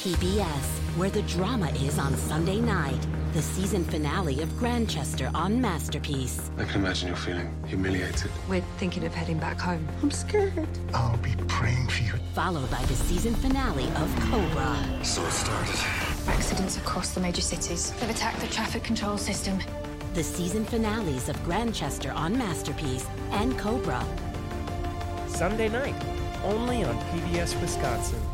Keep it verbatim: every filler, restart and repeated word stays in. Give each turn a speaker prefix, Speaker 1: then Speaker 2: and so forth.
Speaker 1: P B S, where the drama is on Sunday night. The season finale of Grantchester on Masterpiece.
Speaker 2: I can imagine you're feeling humiliated.
Speaker 3: We're thinking of heading back home.
Speaker 2: I'm scared.
Speaker 4: I'll be praying for you.
Speaker 1: Followed by the season finale of Cobra.
Speaker 2: So it started.
Speaker 5: Accidents across the major cities. They've attacked the traffic control system.
Speaker 1: The season finales of Grantchester on Masterpiece and Cobra.
Speaker 6: Sunday night, only on P B S Wisconsin.